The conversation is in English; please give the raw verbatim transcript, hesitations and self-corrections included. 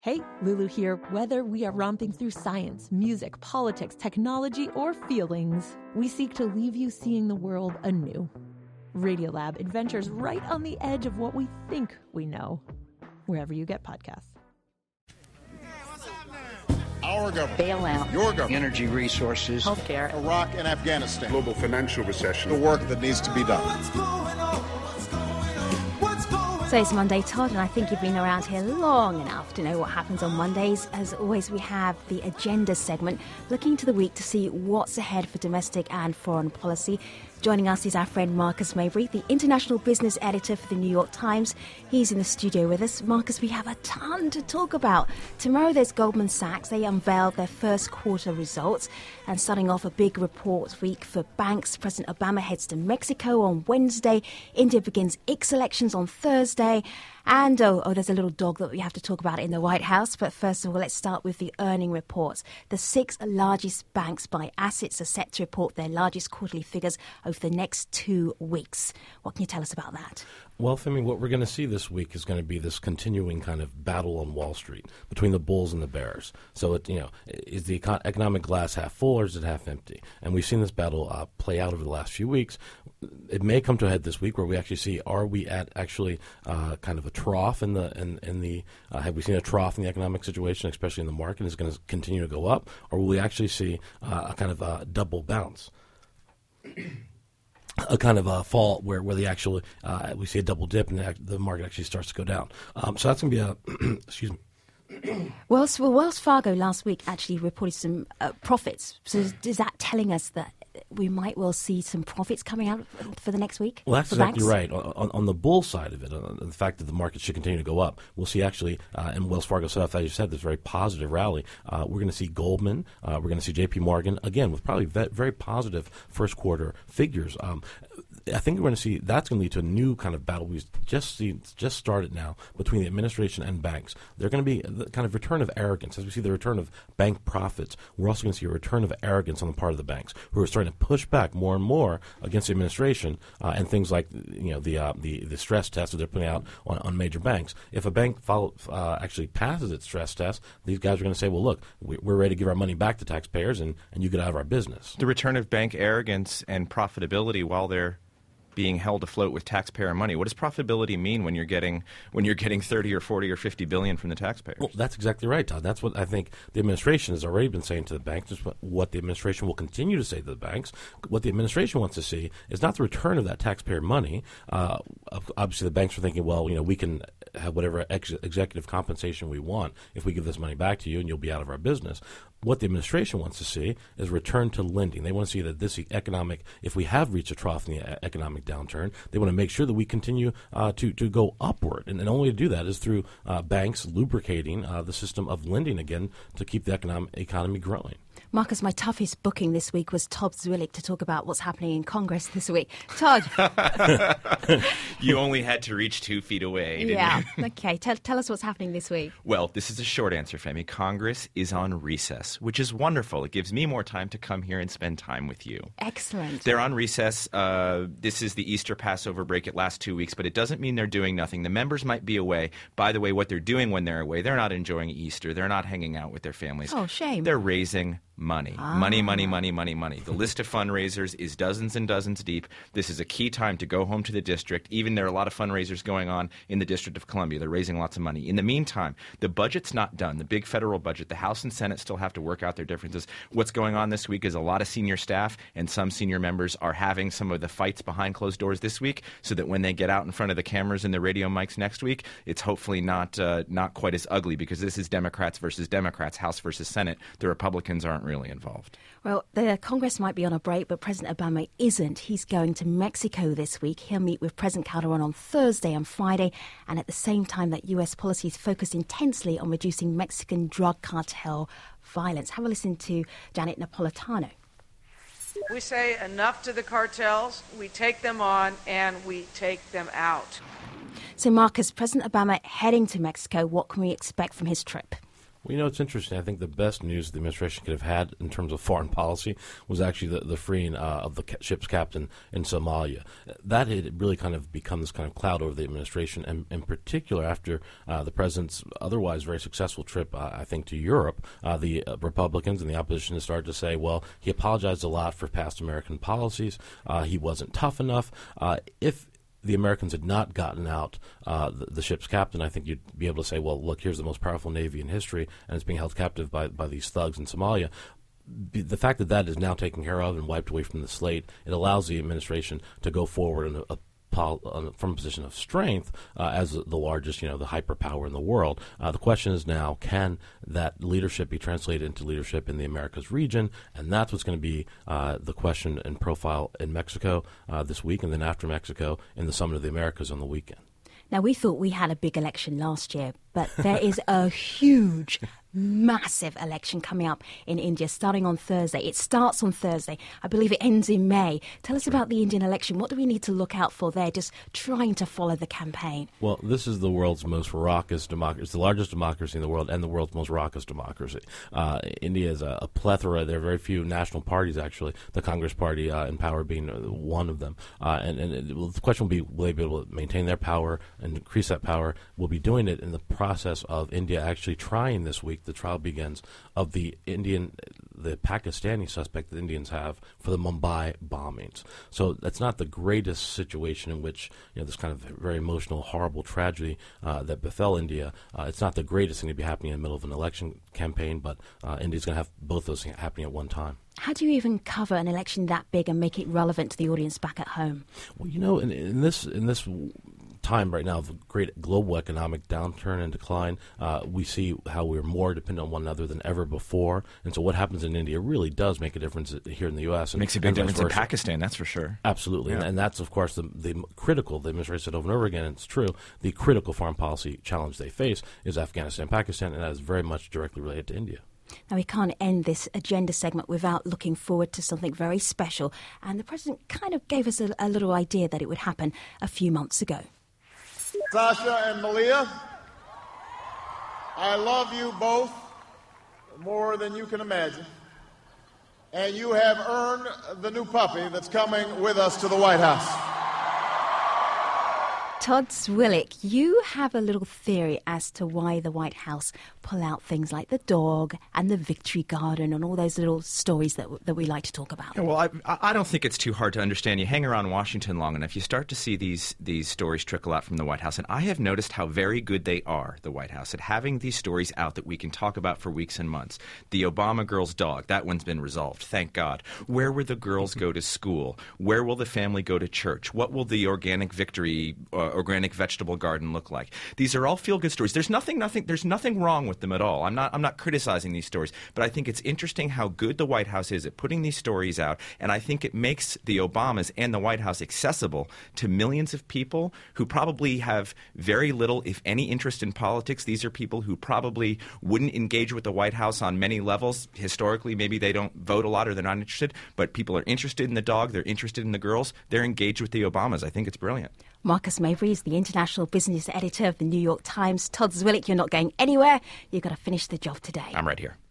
Hey, Lulu here. Whether we are romping through science, music, politics, technology, or feelings, we seek to leave you seeing the world anew. Radiolab adventures right on the edge of what we think we know, wherever you get podcasts. Our government, bailout, your government, energy resources, healthcare, Iraq and Afghanistan, global financial recession, the work that needs to be done. So it's Monday, Todd, and I think you've been around here long enough to know what happens on Mondays. As always, we have the agenda segment, looking to the week to see what's ahead for domestic and foreign policy. Joining us is our friend Marcus Mabry, the international business editor for the New York Times. He's in the studio with us. Marcus, we have a ton to talk about. Tomorrow there's Goldman Sachs. They unveiled their first quarter results. And starting off a big report week for banks, President Obama heads to Mexico on Wednesday. India begins its elections on Thursday. And, oh, oh, there's a little dog that we have to talk about in the White House. But first of all, let's start with the earning reports. The six largest banks by assets are set to report their largest quarterly figures over the next two weeks. What can you tell us about that? Well, Femi, what we're going to see this week is going to be this continuing kind of battle on Wall Street between the bulls and the bears. So, it, you know, is the econ- economic glass half full or is it half empty? And we've seen this battle uh, play out over the last few weeks. It may come to a head this week where we actually see, are we at actually uh, kind of a trough in the in, in the uh, have we seen a trough in the economic situation, especially in the market? Is it going to continue to go up, or will we actually see uh, a kind of a double bounce? A kind of a fall where, where the actual uh, we see a double dip and the, the market actually starts to go down. Um, so that's going to be a excuse me. Wells, well, Wells Fargo last week actually reported some uh, profits. So is, is that telling us that we might well see some profits coming out for the next week? Well, that's for exactly banks? right. On, on the bull side of it, on the fact that the market should continue to go up, we'll see actually, uh, and Wells Fargo set off, as you said, this very positive rally. Uh, we're going to see Goldman, uh, we're going to see J P Morgan, again, with probably ve- very positive first quarter figures. Um, I think we're going to see that's going to lead to a new kind of battle we've just seen, just started now between the administration and banks. They're going to be the kind of return of arrogance. As we see the return of bank profits, we're also going to see a return of arrogance on the part of the banks, who are starting to push back more and more against the administration uh, and things like, you know, the uh, the the stress test that they're putting out on, on major banks. If a bank follow, uh, actually passes its stress test, these guys are going to say, well, look, we, we're ready to give our money back to taxpayers, and, and you get out of our business. The return of bank arrogance and profitability while they're being held afloat with taxpayer money. What does profitability mean when you're getting when you're getting thirty or forty or fifty billion from the taxpayers? Well, that's exactly right, Todd. That's what I think the administration has already been saying to the banks. Just what the administration will continue to say to the banks. What the administration wants to see is not the return of that taxpayer money. Uh, obviously, the banks are thinking, well, you know, we can have whatever ex- executive compensation we want if we give this money back to you, and you'll be out of our business. What the administration wants to see is return to lending. They want to see that this economic, if we have reached a trough in the economic downturn, they want to make sure that we continue uh, to, to go upward. And, and only to do that is through uh, banks lubricating uh, the system of lending again to keep the economic economy growing. Marcus, my toughest booking this week was Todd Zwillich to talk about what's happening in Congress this week. Todd. You only had to reach two feet away, didn't yeah. you? Okay. Tell, tell us what's happening this week. Well, this is a short answer, Femi. Congress is on recess, which is wonderful. It gives me more time to come here and spend time with you. Excellent. They're on recess. Uh, this is the Easter Passover break. It lasts two weeks, but it doesn't mean they're doing nothing. The members might be away. By the way, what they're doing when they're away, they're not enjoying Easter. They're not hanging out with their families. Oh, shame. They're raising money. Ah. Money, money, money, money, money. The list of fundraisers is dozens and dozens deep. This is a key time to go home to the district. Even there are a lot of fundraisers going on in the District of Columbia. They're raising lots of money. In the meantime, the budget's not done. The big federal budget, the House and Senate still have to work out their differences. What's going on this week is a lot of senior staff and some senior members are having some of the fights behind closed doors this week so that when they get out in front of the cameras and the radio mics next week, it's hopefully not uh, not quite as ugly because this is Democrats versus Democrats, House versus Senate. The Republicans aren't really involved. Well, the Congress might be on a break, but President Obama isn't. He's going to Mexico this week. He'll meet with President Calderon on Thursday and Friday, and at the same time that U S policy is focused intensely on reducing Mexican drug cartel violence. Have a listen to Janet Napolitano. We say enough to the cartels, we take them on, and we take them out. So, Marcus, President Obama heading to Mexico, what can we expect from his trip? Well, you know, it's interesting. I think the best news the administration could have had in terms of foreign policy was actually the, the freeing uh, of the ca- ship's captain in Somalia. That had really kind of become this kind of cloud over the administration, and in particular after uh, the president's otherwise very successful trip, uh, I think, to Europe, uh, the uh, Republicans and the opposition has started to say, well, he apologized a lot for past American policies. Uh, he wasn't tough enough. Uh, if the Americans had not gotten out uh, the, the ship's captain, I think you'd be able to say, well, look, here's the most powerful Navy in history, and it's being held captive by, by these thugs in Somalia. Be, the fact that that is now taken care of and wiped away from the slate, it allows the administration to go forward in a, a Pol- uh, from a position of strength uh, as the largest, you know, the hyperpower in the world. Uh, the question is now, can that leadership be translated into leadership in the Americas region? And that's what's going to be uh, the question and profile in Mexico uh, this week, and then after Mexico in the Summit of the Americas on the weekend. Now, we thought we had a big election last year, but there is a huge, massive election coming up in India starting on Thursday. It starts on Thursday. I believe it ends in May. Tell us about the Indian election. What do we need to look out for there, just trying to follow the campaign? Well, this is the world's most raucous democracy. It's the largest democracy in the world and the world's most raucous democracy. Uh, India is a, a plethora. There are very few national parties, actually, the Congress Party uh, in power being one of them. Uh, and and it, well, the question will be, will they be able to maintain their power and increase that power? We'll be doing it in the process of India actually trying this week. The trial begins of the Indian, the Pakistani suspect that Indians have for the Mumbai bombings. So that's not the greatest situation in which, you know, this kind of very emotional, horrible tragedy uh, that befell India. Uh, it's not the greatest thing to be happening in the middle of an election campaign, but uh, India's going to have both those things happening at one time. How do you even cover an election that big and make it relevant to the audience back at home? Well, you know, in, in this in this. time right now of great global economic downturn and decline, uh, we see how we're more dependent on one another than ever before. And so what happens in India really does make a difference here in the U S. It makes a big difference in Pakistan, that's for sure. Absolutely. Yeah. And, and that's, of course, the, the critical, the administration said over and over again, and it's true, the critical foreign policy challenge they face is Afghanistan, Pakistan, and that is very much directly related to India. Now, we can't end this agenda segment without looking forward to something very special. And the President kind of gave us a, a little idea that it would happen a few months ago. Sasha and Malia, I love you both more than you can imagine. And you have earned the new puppy that's coming with us to the White House. Todd Zwillich, you have a little theory as to why the White House pull out things like the dog and the Victory Garden and all those little stories that that we like to talk about. Yeah, well, I, I don't think it's too hard to understand. You hang around Washington long enough, you start to see these these stories trickle out from the White House. And I have noticed how very good they are, the White House, at having these stories out that we can talk about for weeks and months. The Obama girl's dog, that one's been resolved, thank God. Where will the girls go to school? Where will the family go to church? What will the organic Victory uh, organic vegetable garden look like? These are all feel-good stories. There's nothing, nothing, there's nothing wrong with them at all. I'm not, I'm not criticizing these stories, but I think it's interesting how good the White House is at putting these stories out, and I think it makes the Obamas and the White House accessible to millions of people who probably have very little, if any, interest in politics. These are people who probably wouldn't engage with the White House on many levels. Historically, maybe they don't vote a lot or they're not interested, but people are interested in the dog, they're interested in the girls, they're engaged with the Obamas. I think it's brilliant. Marcus Mabry is the international business editor of the New York Times. Todd Zwillich, you're not going anywhere. You've got to finish the job today. I'm right here.